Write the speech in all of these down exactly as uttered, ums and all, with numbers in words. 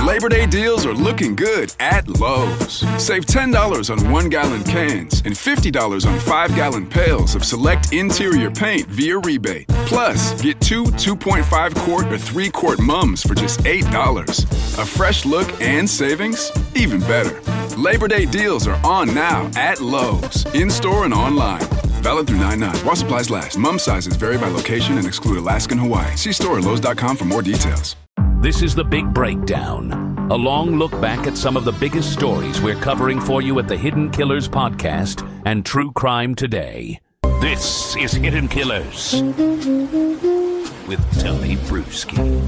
Labor Day deals are looking good at Lowe's. Save ten dollars on one-gallon cans and fifty dollars on five-gallon pails of select interior paint via rebate. Plus, get two two point five quart or three quart mums for just eight dollars. A fresh look and savings? Even better. Labor Day deals are on now at Lowe's, in-store and online. Valid through nine nine. While supplies last. Mum sizes vary by location and exclude Alaska and Hawaii. See store at lowes dot com for more details. This is The Big Breakdown, a long look back at some of the biggest stories we're covering for you at the Hidden Killers podcast and True Crime Today. This is Hidden Killers with Tony Bruschi.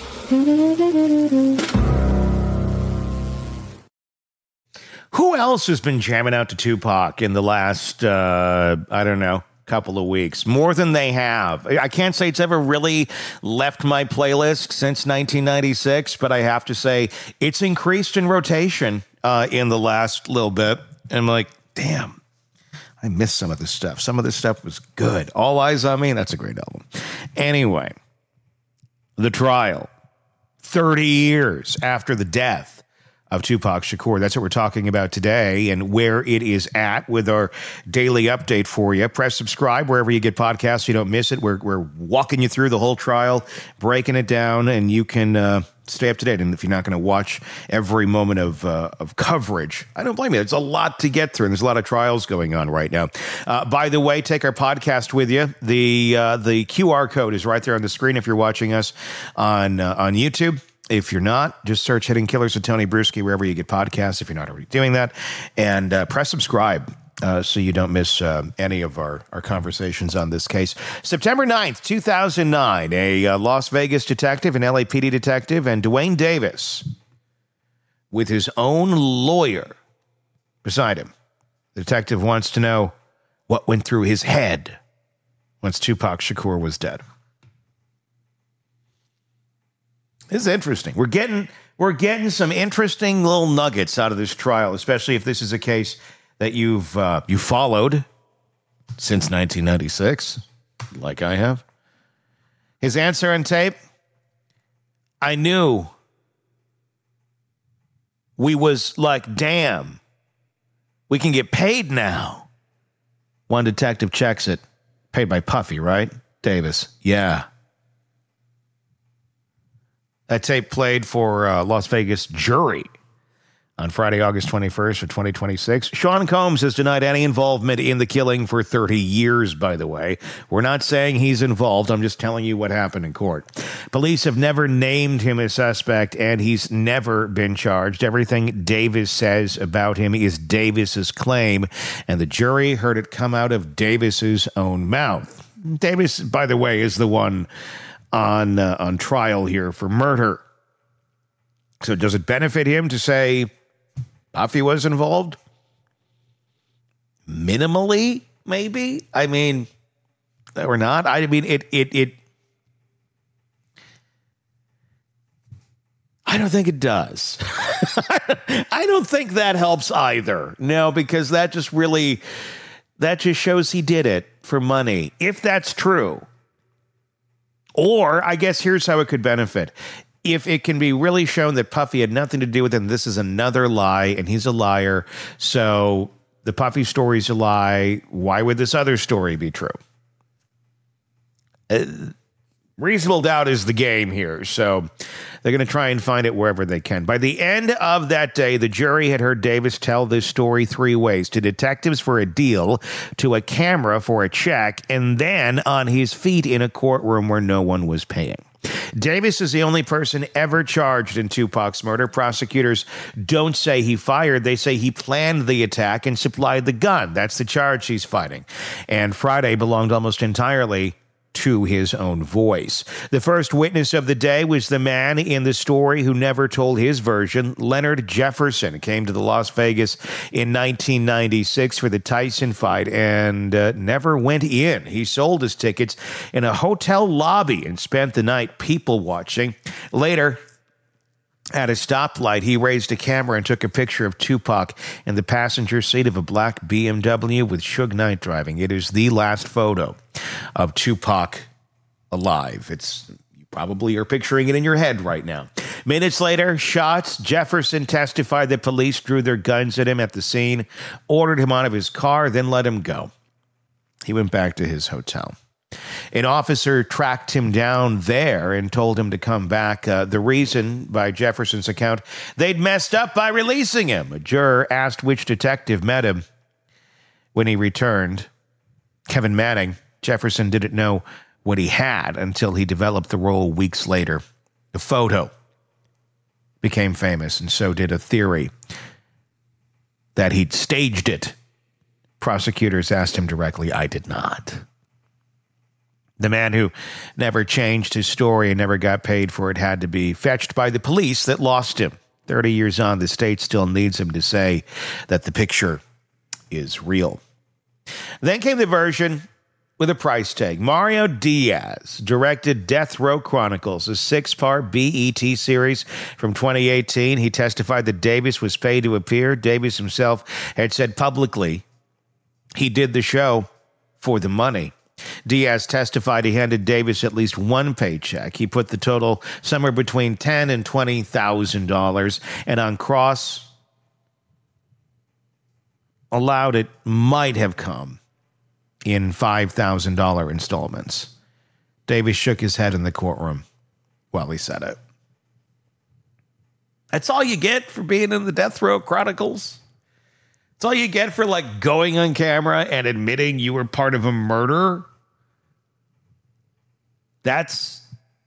Who else has been jamming out to Tupac in the last, uh, I don't know, couple of weeks? More than they have. I can't say it's ever really left my playlist since nineteen ninety-six, but I have to say it's increased in rotation uh, in the last little bit. And I'm like, damn, I missed some of this stuff. Some of this stuff was good. All Eyes on Me, that's a great album. Anyway, the trial, thirty years after the death of Tupac Shakur. That's what we're talking about today and where it is at with our daily update for you. Press subscribe wherever you get podcasts so you don't miss it. We're, we're walking you through the whole trial, breaking it down, and you can uh, stay up to date. And if you're not going to watch every moment of uh, of coverage, I don't blame you. It's a lot to get through, and there's a lot of trials going on right now. Uh, by the way, take our podcast with you. The uh, the Q R code is right there on the screen if you're watching us on uh, on YouTube. If you're not, just search Hidden Killers with Tony Bruschi wherever you get podcasts, if you're not already doing that. And uh, press subscribe uh, so you don't miss uh, any of our, our conversations on this case. September ninth, two thousand nine, a uh, Las Vegas detective, an L A P D detective, and Duane Davis, with his own lawyer beside him. The detective wants to know what went through his head once Tupac Shakur was dead. This is interesting. We're getting we're getting some interesting little nuggets out of this trial, especially if this is a case that you've uh, you followed since nineteen ninety-six, like I have. His answer on tape: I knew. We was like, damn, we can get paid now. One detective checks it. Paid by Puffy, right? Davis, yeah. That tape played for uh, Las Vegas jury on Friday, August twenty-first of twenty twenty-six. Sean Combs has denied any involvement in the killing for thirty years, by the way. We're not saying he's involved. I'm just telling you what happened in court. Police have never named him a suspect, and he's never been charged. Everything Davis says about him is Davis's claim, and the jury heard it come out of Davis's own mouth. Davis, by the way, is the one on uh, on trial here for murder. So does it benefit him to say Puffy was involved? Minimally, maybe? I mean, or not? I mean, it it it I don't think it does. I don't think that helps either. No, because that just really, that just shows he did it for money. If that's true. Or, I guess here's how it could benefit. If it can be really shown that Puffy had nothing to do with it, and this is another lie, and he's a liar, so the Puffy story's a lie, why would this other story be true? Uh, reasonable doubt is the game here, so they're going to try and find it wherever they can. By the end of that day, the jury had heard Davis tell this story three ways: to detectives for a deal, to a camera for a check, and then on his feet in a courtroom where no one was paying. Davis is the only person ever charged in Tupac's murder. Prosecutors don't say he fired. They say he planned the attack and supplied the gun. That's the charge he's fighting. And Friday belonged almost entirely to his own voice. The first witness of the day was the man in the story who never told his version. Leonard Jefferson came to the Las Vegas in nineteen ninety-six for the Tyson fight and uh, never went in. He sold his tickets in a hotel lobby and spent the night people watching. Later, at a stoplight, he raised a camera and took a picture of Tupac in the passenger seat of a black B M W with Suge Knight driving. It is the last photo of Tupac alive. It's, you probably are picturing it in your head right now. Minutes later, shots. Jefferson testified that police drew their guns at him at the scene, ordered him out of his car, then let him go. He went back to his hotel. An officer tracked him down there and told him to come back. Uh, the reason, by Jefferson's account, they'd messed up by releasing him. A juror asked which detective met him. When he returned, Kevin Manning, Jefferson didn't know what he had until he developed the role weeks later. The photo became famous, and so did a theory that he'd staged it. Prosecutors asked him directly. I did not. The man who never changed his story and never got paid for it had to be fetched by the police that lost him. thirty years on, the state still needs him to say that the picture is real. Then came the version with a price tag. Mario Diaz directed Death Row Chronicles, a six-part B E T series from twenty eighteen. He testified that Davis was paid to appear. Davis himself had said publicly he did the show for the money. Diaz testified he handed Davis at least one paycheck. He put the total somewhere between ten thousand dollars and twenty thousand dollars, and on cross allowed it might have come in five thousand dollars installments. Davis shook his head in the courtroom while he said it. That's all you get for being in the Death Row Chronicles? That's all you get for, like, going on camera and admitting you were part of a murder? That's...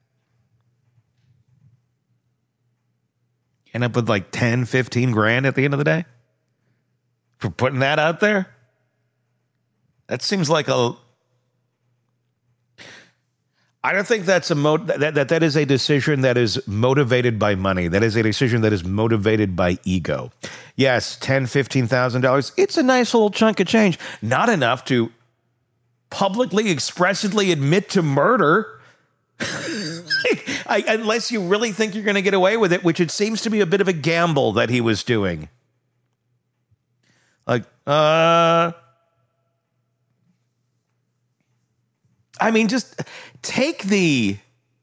end up with like ten, fifteen grand at the end of the day? For putting that out there? That seems like a... I don't think that's a mo- that, that that is a decision that is motivated by money. That is a decision that is motivated by ego. Yes, ten thousand dollars, fifteen thousand dollars. It's a nice little chunk of change. Not enough to publicly, expressly admit to murder. like, I, unless you really think you're going to get away with it, which it seems to be a bit of a gamble that he was doing. Like, uh... I mean, just take the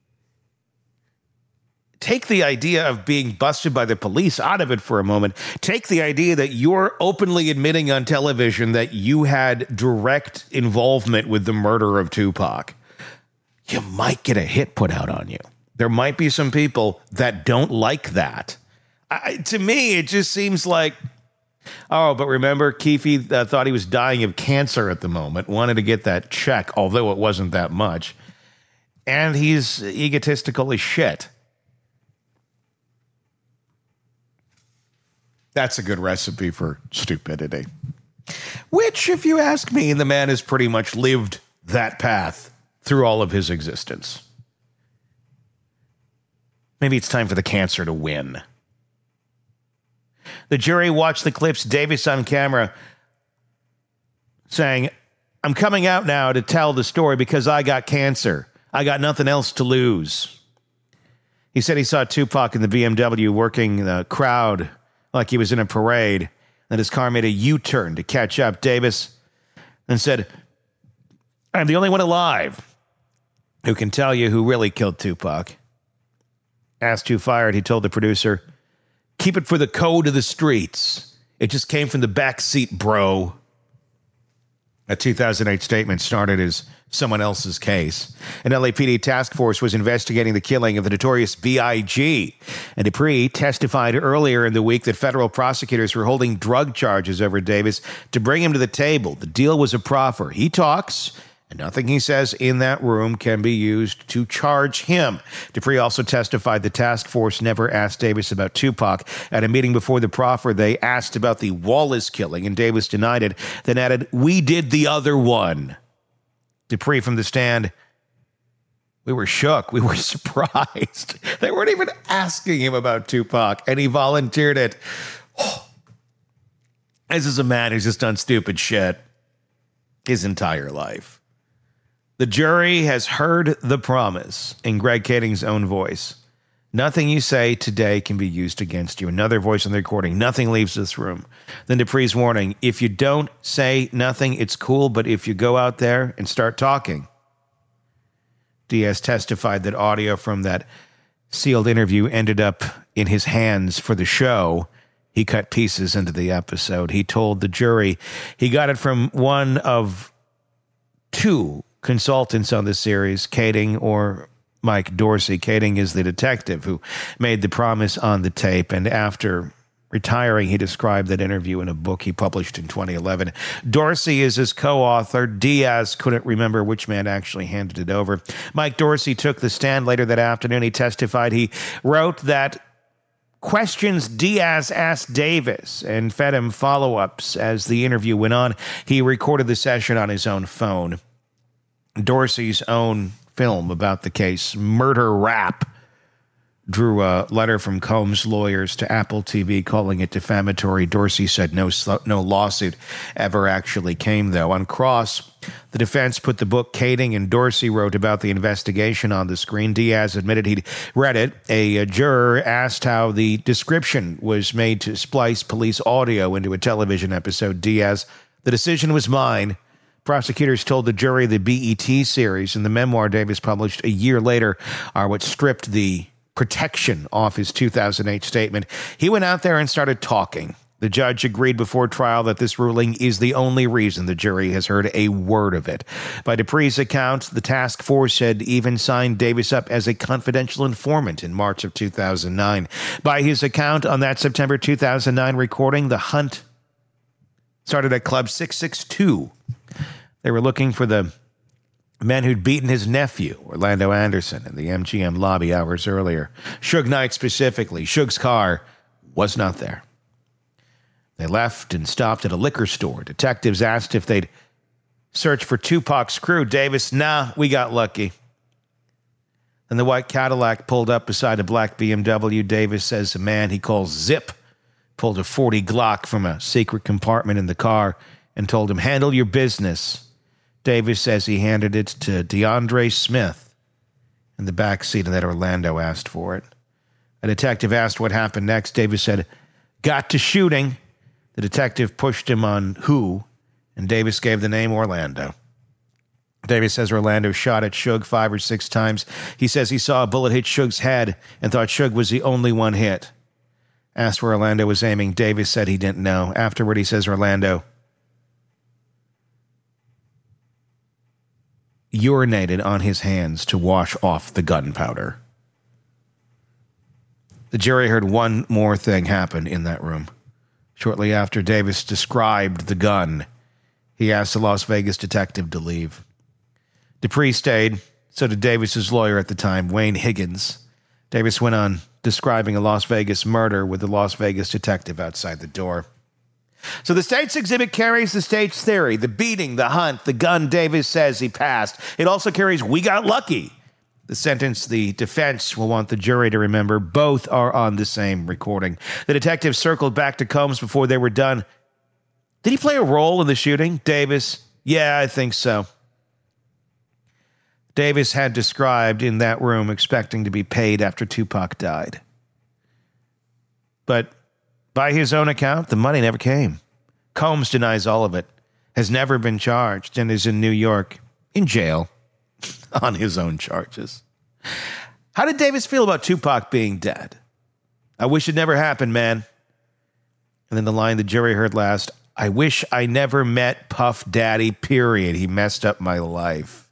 take the idea of being busted by the police out of it for a moment. Take the idea that you're openly admitting on television that you had direct involvement with the murder of Tupac. You might get a hit put out on you. There might be some people that don't like that. I, to me, it just seems like, oh, but remember, Keefe uh, thought he was dying of cancer at the moment, wanted to get that check, although it wasn't that much. And he's egotistical as shit. That's a good recipe for stupidity. Which, if you ask me, the man has pretty much lived that path through all of his existence. Maybe it's time for the cancer to win. The jury watched the clips, Davis on camera saying, I'm coming out now to tell the story because I got cancer. I got nothing else to lose. He said he saw Tupac in the B M W working the crowd like he was in a parade, that his car made a U-turn to catch up. Davis and said, I'm the only one alive who can tell you who really killed Tupac. Asked who fired, he told the producer, keep it for the code of the streets. It just came from the back seat, bro. A two thousand eight statement started as someone else's case. An L A P D task force was investigating the killing of the notorious B I G. And Dupree testified earlier in the week that federal prosecutors were holding drug charges over Davis to bring him to the table. The deal was a proffer. He talks, and nothing he says in that room can be used to charge him. Dupree also testified the task force never asked Davis about Tupac. At a meeting before the proffer, they asked about the Wallace killing, and Davis denied it, then added, we did the other one. Dupree from the stand, we were shook. We were surprised. They weren't even asking him about Tupac, and he volunteered it. Oh. This is a man who's just done stupid shit his entire life. The jury has heard the promise in Greg Kading's own voice. Nothing you say today can be used against you. Another voice on the recording. Nothing leaves this room. Then Dupree's warning. If you don't say nothing, it's cool. But if you go out there and start talking. Diaz testified that audio from that sealed interview ended up in his hands for the show. He cut pieces into the episode. He told the jury he got it from one of two consultants on the series, Kading or Mike Dorsey. Kading is the detective who made the promise on the tape, and after retiring, he described that interview in a book he published in twenty eleven. Dorsey is his co-author. Diaz couldn't remember which man actually handed it over. Mike Dorsey took the stand later that afternoon. He testified he wrote that questions Diaz asked Davis and fed him follow-ups as the interview went on. He recorded the session on his own phone. Dorsey's own film about the case, Murder Rap, drew a letter from Combs' lawyers to Apple T V calling it defamatory. Dorsey said no no lawsuit ever actually came, though. On cross, the defense put the book Kading and Dorsey wrote about the investigation on the screen. Diaz admitted he'd read it. A, a juror asked how the description was made to splice police audio into a television episode. Diaz, the decision was mine. Prosecutors told the jury the B E T series and the memoir Davis published a year later are what stripped the protection off his two thousand eight statement. He went out there and started talking. The judge agreed before trial that this ruling is the only reason the jury has heard a word of it. By Dupree's account, the task force had even signed Davis up as a confidential informant in March of two thousand nine. By his account, on that September two thousand nine recording, the hunt started at Club six six two. They were looking for the men who'd beaten his nephew, Orlando Anderson, in the M G M lobby hours earlier. Suge Knight specifically. Suge's car was not there. They left and stopped at a liquor store. Detectives asked if they'd search for Tupac's crew. Davis, nah, we got lucky. Then the white Cadillac pulled up beside a black B M W. Davis says a man he calls Zip pulled a forty Glock from a secret compartment in the car and told him, handle your business. Davis says he handed it to DeAndre Smith in the back seat and that Orlando asked for it. A detective asked what happened next. Davis said, got to shooting. The detective pushed him on who, and Davis gave the name Orlando. Davis says Orlando shot at Suge five or six times. He says he saw a bullet hit Suge's head and thought Suge was the only one hit. Asked where Orlando was aiming. Davis said he didn't know. Afterward, he says Orlando urinated on his hands to wash off the gunpowder. The jury heard one more thing happen in that room. Shortly after Davis described the gun, he asked the Las Vegas detective to leave. Dupree stayed, so did Davis's lawyer at the time, Wayne Higgins. Davis went on describing a Las Vegas murder with the Las Vegas detective outside the door. So the state's exhibit carries the state's theory, the beating, the hunt, the gun Davis says he passed. It also carries, we got lucky. The sentence the defense will want the jury to remember. Both are on the same recording. The detective circled back to Combs before they were done. Did he play a role in the shooting? Davis, yeah, I think so. Davis had described in that room expecting to be paid after Tupac died. But by his own account, the money never came. Combs denies all of it, has never been charged, and is in New York, in jail, on his own charges. How did Davis feel about Tupac being dead? I wish it never happened, man. And then the line the jury heard last, I wish I never met Puff Daddy, period. He messed up my life.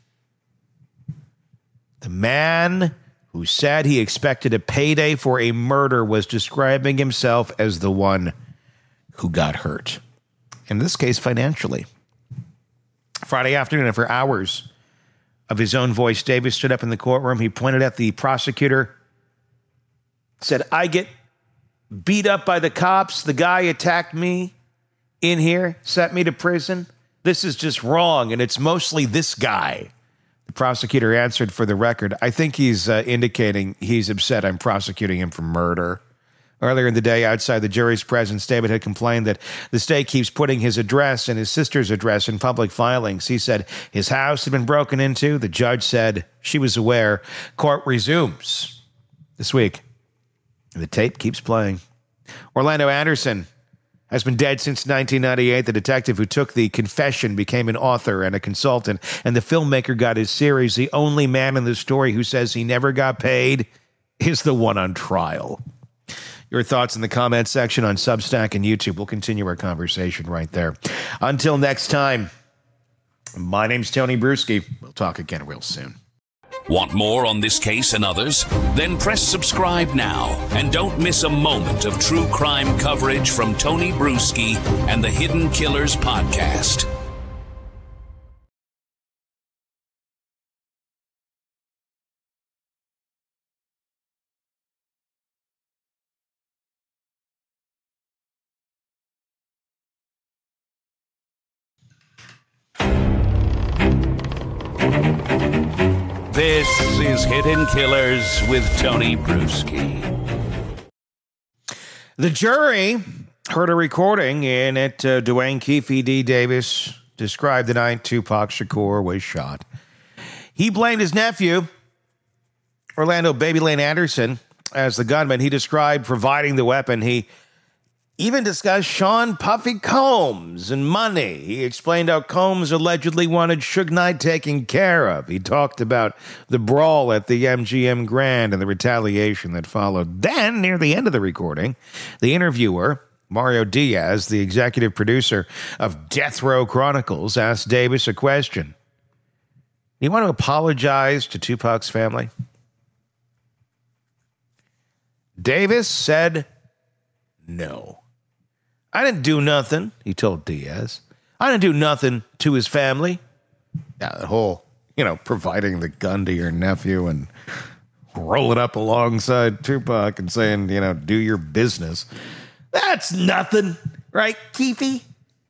The man who said he expected a payday for a murder was describing himself as the one who got hurt. In this case, financially. Friday afternoon, after hours of his own voice, Davis stood up in the courtroom. He pointed at the prosecutor, said, I get beat up by the cops. The guy attacked me in here, sent me to prison. This is just wrong, and it's mostly this guy. The prosecutor answered for the record, I think he's uh, indicating he's upset I'm prosecuting him for murder. Earlier in the day, outside the jury's presence, David had complained that the state keeps putting his address and his sister's address in public filings. He said his house had been broken into. The judge said she was aware. Court resumes this week. The tape keeps playing. Orlando Anderson has been dead since nineteen ninety-eight. The detective who took the confession became an author and a consultant, and the filmmaker got his series. The only man in the story who says he never got paid is the one on trial. Your thoughts in the comments section on Substack and YouTube. We'll continue our conversation right there. Until next time, my name's Tony Bruschi. We'll talk again real soon. Want more on this case and others? Then press subscribe now and don't miss a moment of true crime coverage from Tony Bruschi and the Hidden Killers podcast. This is Hidden Killers with Tony Bruschi. The jury heard a recording in it. Uh, Duane Keffe D. Davis described the night Tupac Shakur was shot. He blamed his nephew, Orlando Baby Lane Anderson, as the gunman. He described providing the weapon. He even discussed Sean Puffy Combs and money. He explained how Combs allegedly wanted Suge Knight taken care of. He talked about the brawl at the M G M Grand and the retaliation that followed. Then, near the end of the recording, the interviewer, Mario Diaz, the executive producer of Death Row Chronicles, asked Davis a question. Do you want to apologize to Tupac's family? Davis said no. I didn't do nothing, he told Diaz. I didn't do nothing to his family. Yeah, that whole, you know, providing the gun to your nephew and rolling up alongside Tupac and saying, you know, do your business. That's nothing, right, Keffe?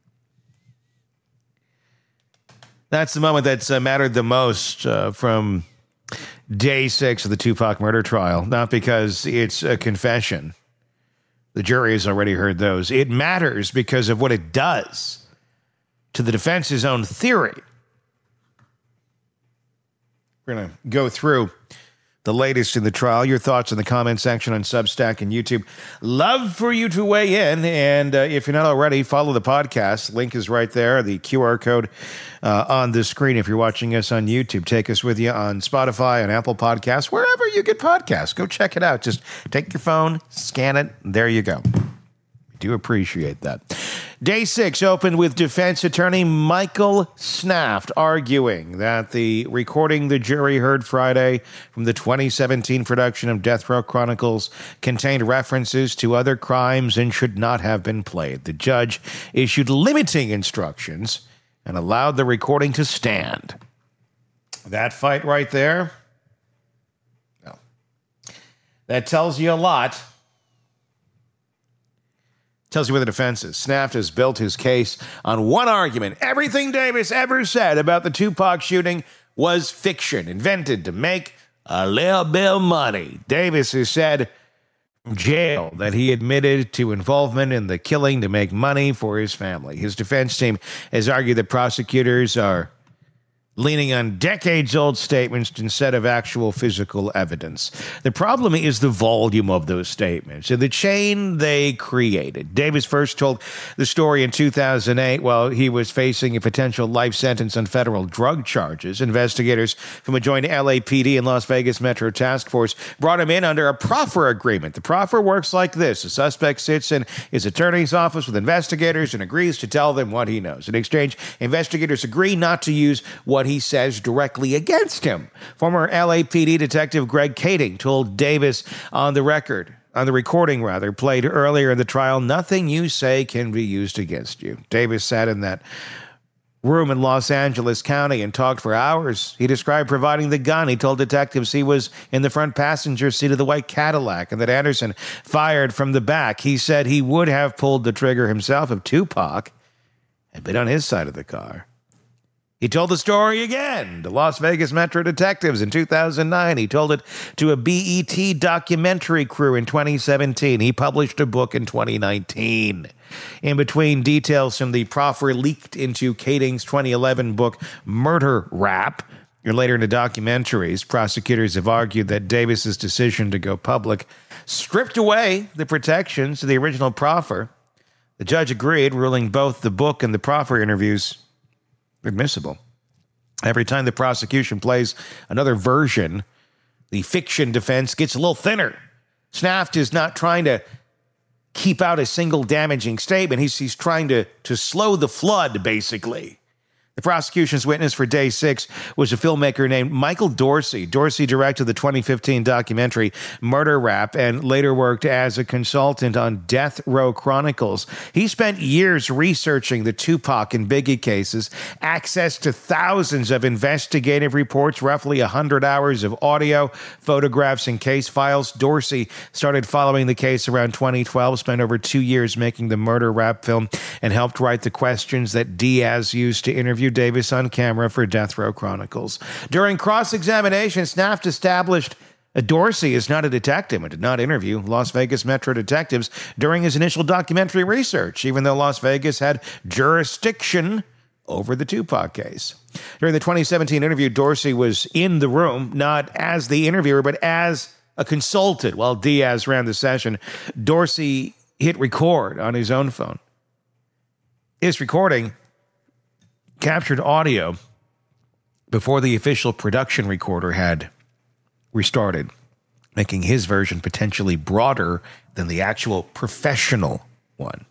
That's the moment that's uh, mattered the most uh, from day six of the Tupac murder trial, not because it's a confession. The jury has already heard those. It matters because of what it does to the defense's own theory. We're going to go through the latest in the trial. Your thoughts in the comment section on Substack and YouTube. Love for you to weigh in. And uh, if you're not already, follow the podcast. Link is right there. The Q R code uh, on the screen. If you're watching us on YouTube, take us with you on Spotify and Apple Podcasts, wherever you get podcasts. Go check it out. Just take your phone, scan it. There you go. We do appreciate that. Day six opened with defense attorney Michael Snaft arguing that the recording the jury heard Friday from the twenty seventeen production of Death Row Chronicles contained references to other crimes and should not have been played. The judge issued limiting instructions and allowed the recording to stand. That fight right there, no. That tells you a lot. Tells you where the defense is. Snaft has built his case on one argument. Everything Davis ever said about the Tupac shooting was fiction, invented to make a little bit of money. Davis has said from jail that he admitted to involvement in the killing to make money for his family. His defense team has argued that prosecutors are leaning on decades-old statements instead of actual physical evidence. The problem is the volume of those statements and the chain they created. Davis first told the story in two thousand eight while he was facing a potential life sentence on federal drug charges. Investigators from a joint L A P D and Las Vegas Metro Task Force brought him in under a proffer agreement. The proffer works like this. The suspect sits in his attorney's office with investigators and agrees to tell them what he knows. In exchange, investigators agree not to use what he says directly against him. Former L A P D Detective Greg Kading told Davis on the record, on the recording rather, played earlier in the trial, nothing you say can be used against you. Davis sat in that room in Los Angeles County and talked for hours. He described providing the gun. He told detectives he was in the front passenger seat of the white Cadillac and that Anderson fired from the back. He said he would have pulled the trigger himself if Tupac had been on his side of the car. He told the story again to Las Vegas Metro detectives in two thousand nine. He told it to a B E T documentary crew in twenty seventeen. He published a book in twenty nineteen. In between, details from the proffer leaked into Kading's twenty eleven book, Murder Rap. And later in the documentaries, prosecutors have argued that Davis's decision to go public stripped away the protections of the original proffer. The judge agreed, ruling both the book and the proffer interviews admissible. Every time the prosecution plays another version the fiction defense gets a little thinner. Snaft is not trying to keep out a single damaging statement. He's, he's trying to, to slow the flood, basically. The prosecution's witness for day six was a filmmaker named Michael Dorsey. Dorsey directed the twenty fifteen documentary Murder Rap and later worked as a consultant on Death Row Chronicles. He spent years researching the Tupac and Biggie cases, access to thousands of investigative reports, roughly one hundred hours of audio, photographs, and case files. Dorsey started following the case around twenty twelve, spent over two years making the Murder Rap film, and helped write the questions that Diaz used to interview Davis on camera for Death Row Chronicles. During cross-examination, Snaft established that Dorsey is not a detective and did not interview Las Vegas Metro detectives during his initial documentary research, even though Las Vegas had jurisdiction over the Tupac case. During the twenty seventeen interview, Dorsey was in the room, not as the interviewer, but as a consultant while Diaz ran the session. Dorsey hit record on his own phone. His recording captured audio before the official production recorder had restarted, making his version potentially broader than the actual professional one.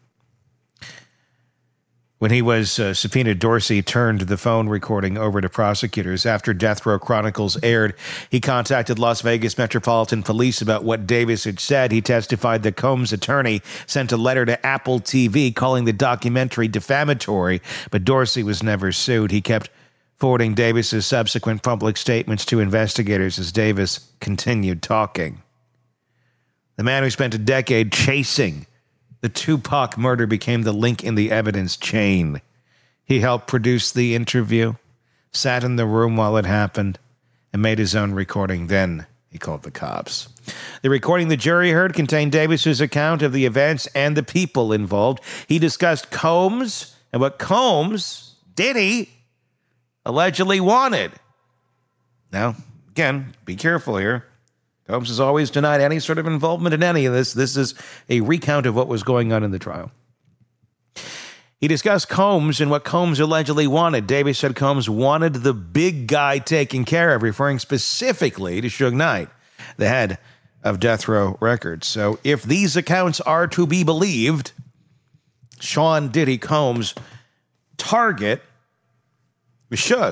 When he was uh, subpoenaed, Dorsey turned the phone recording over to prosecutors. After Death Row Chronicles aired, he contacted Las Vegas Metropolitan Police about what Davis had said. He testified that Combs' attorney sent a letter to Apple T V calling the documentary defamatory, but Dorsey was never sued. He kept forwarding Davis's subsequent public statements to investigators as Davis continued talking. The man who spent a decade chasing the Tupac murder became the link in the evidence chain. He helped produce the interview, sat in the room while it happened, and made his own recording. Then he called the cops. The recording the jury heard contained Davis's account of the events and the people involved. He discussed Combs and what Combs, Diddy, allegedly wanted. Now, again, be careful here. Combs has always denied any sort of involvement in any of this. This is a recount of what was going on in the trial. He discussed Combs and what Combs allegedly wanted. Davis said Combs wanted the big guy taken care of, referring specifically to Suge Knight, the head of Death Row Records. So if these accounts are to be believed, Sean Diddy Combs' target was Suge,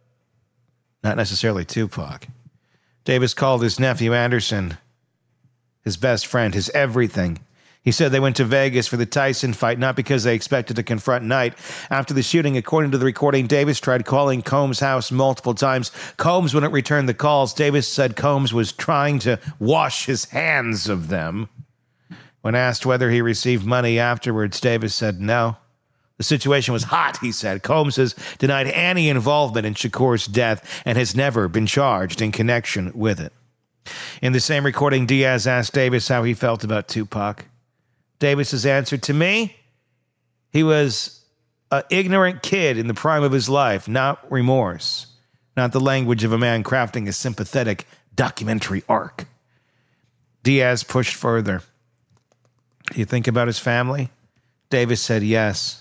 not necessarily Tupac. Davis called his nephew Anderson his best friend, his everything. He said they went to Vegas for the Tyson fight, not because they expected to confront Knight. After the shooting, according to the recording, Davis tried calling Combs' house multiple times. Combs wouldn't return the calls. Davis said Combs was trying to wash his hands of them. When asked whether he received money afterwards, Davis said no. The situation was hot, he said. Combs has denied any involvement in Shakur's death and has never been charged in connection with it. In the same recording, Diaz asked Davis how he felt about Tupac. Davis's answer, to me, he was an ignorant kid in the prime of his life, not remorse, not the language of a man crafting a sympathetic documentary arc. Diaz pushed further. Do you think about his family? Davis said yes.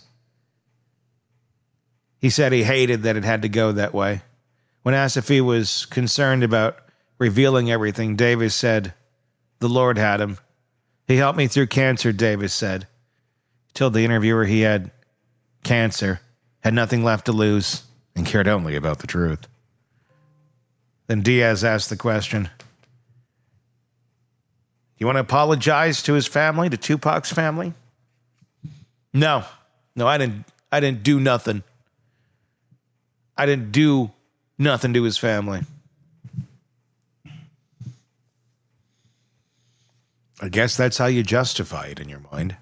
He said he hated that it had to go that way. When asked if he was concerned about revealing everything, Davis said, the Lord had him. He helped me through cancer, Davis said. He told the interviewer he had cancer, had nothing left to lose, and cared only about the truth. Then Diaz asked the question, you want to apologize to his family, to Tupac's family? No. No, I didn't I didn't do nothing. I didn't do nothing to his family. I guess that's how you justify it in your mind.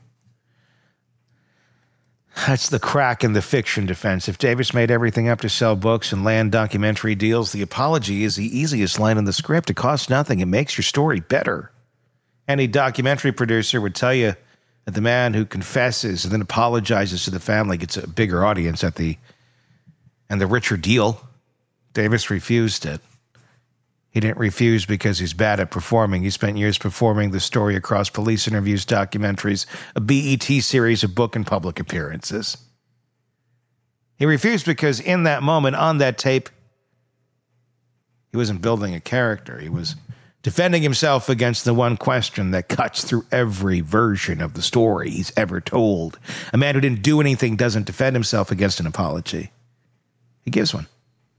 That's the crack in the fiction defense. If Davis made everything up to sell books and land documentary deals, the apology is the easiest line in the script. It costs nothing. It makes your story better. Any documentary producer would tell you that the man who confesses and then apologizes to the family gets a bigger audience at the and the richer deal. Davis refused it. He didn't refuse because he's bad at performing. He spent years performing the story across police interviews, documentaries, a B E T series of book and public appearances. He refused because in that moment, on that tape, he wasn't building a character. He was defending himself against the one question that cuts through every version of the story he's ever told. A man who didn't do anything doesn't defend himself against an apology. He gives one.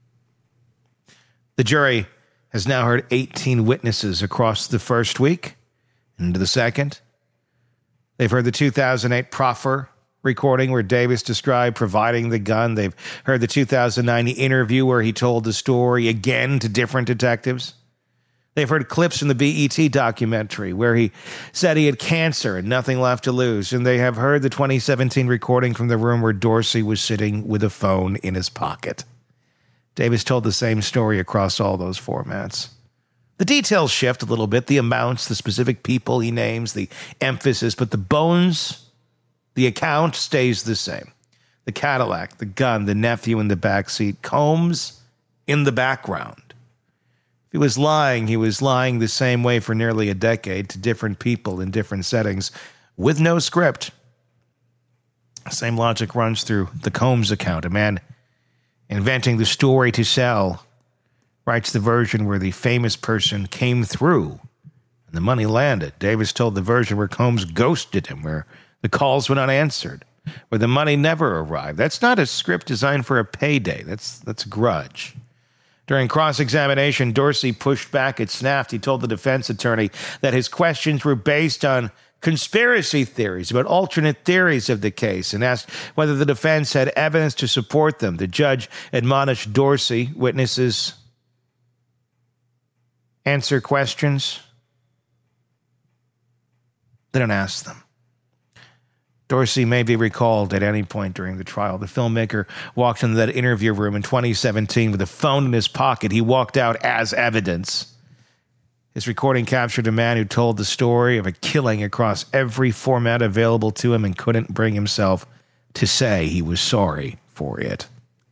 The jury has now heard eighteen witnesses across the first week and into the second. They've heard the two thousand eight proffer recording where Davis described providing the gun. They've heard the two thousand nine interview where he told the story again to different detectives. They've heard clips from the B E T documentary where he said he had cancer and nothing left to lose. And they have heard the twenty seventeen recording from the room where Dorsey was sitting with a phone in his pocket. Davis told the same story across all those formats. The details shift a little bit, the amounts, the specific people he names, the emphasis, but the bones, the account stays the same. The Cadillac, the gun, the nephew in the backseat, Combs in the background. If he was lying, he was lying the same way for nearly a decade to different people in different settings with no script. The same logic runs through the Combs account. A man inventing the story to sell writes the version where the famous person came through and the money landed. Davis told the version where Combs ghosted him, where the calls went unanswered, where the money never arrived. That's not a script designed for a payday. That's that's a grudge. During cross-examination, Dorsey pushed back at Snaft. He told the defense attorney that his questions were based on conspiracy theories about alternate theories of the case and asked whether the defense had evidence to support them. The judge admonished Dorsey, witnesses answer questions. They don't ask them. Dorsey may be recalled at any point during the trial. The filmmaker walked into that interview room in twenty seventeen with a phone in his pocket. He walked out as evidence. His recording captured a man who told the story of a killing across every format available to him and couldn't bring himself to say he was sorry for it.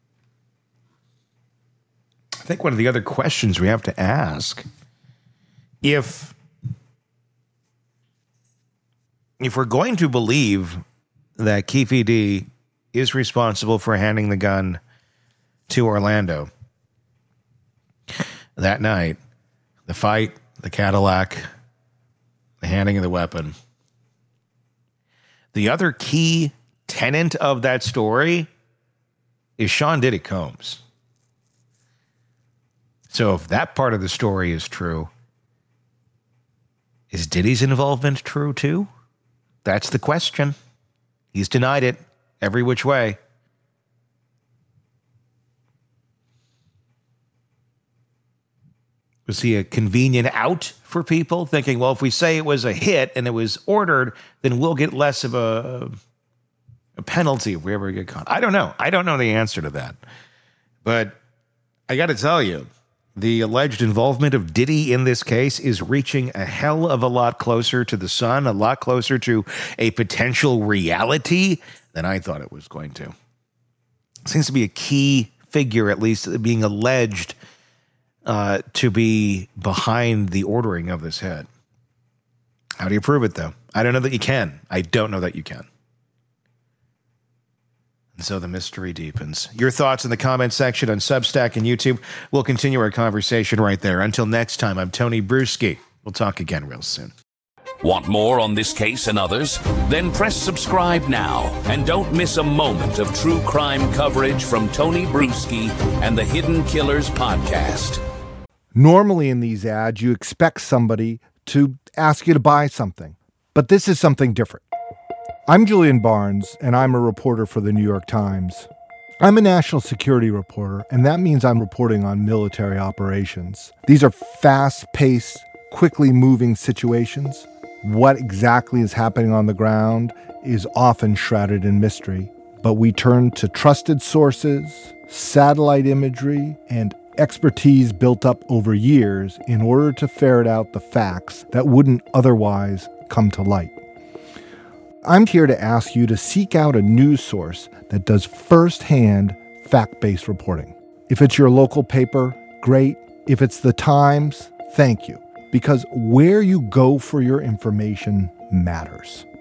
I think one of the other questions we have to ask, if, if we're going to believe that Keefe D is responsible for handing the gun to Orlando that night, the fight, the Cadillac, the handing of the weapon. The other key tenet of that story is Sean Diddy Combs. So if that part of the story is true, is Diddy's involvement true too? That's the question. He's denied it every which way. Was he a convenient out for people, thinking, well, if we say it was a hit and it was ordered, then we'll get less of a, a penalty if we ever get caught? I don't know. I don't know the answer to that. But I got to tell you, the alleged involvement of Diddy in this case is reaching a hell of a lot closer to the sun, a lot closer to a potential reality than I thought it was going to. Seems to be a key figure, at least being alleged uh, to be behind the ordering of this hit. How do you prove it, though? I don't know that you can. I don't know that you can. And so the mystery deepens. Your thoughts in the comment section on Substack and YouTube. We'll continue our conversation right there. Until next time, I'm Tony Bruschi. We'll talk again real soon. Want more on this case and others? Then press subscribe now and don't miss a moment of true crime coverage from Tony Bruschi and the Hidden Killers podcast. Normally in these ads, you expect somebody to ask you to buy something, but this is something different. I'm Julian Barnes, and I'm a reporter for the New York Times. I'm a national security reporter, and that means I'm reporting on military operations. These are fast-paced, quickly moving situations. What exactly is happening on the ground is often shrouded in mystery, but we turn to trusted sources, satellite imagery, and expertise built up over years in order to ferret out the facts that wouldn't otherwise come to light. I'm here to ask you to seek out a news source that does firsthand fact-based reporting. If it's your local paper, great. If it's the Times, thank you. Because where you go for your information matters.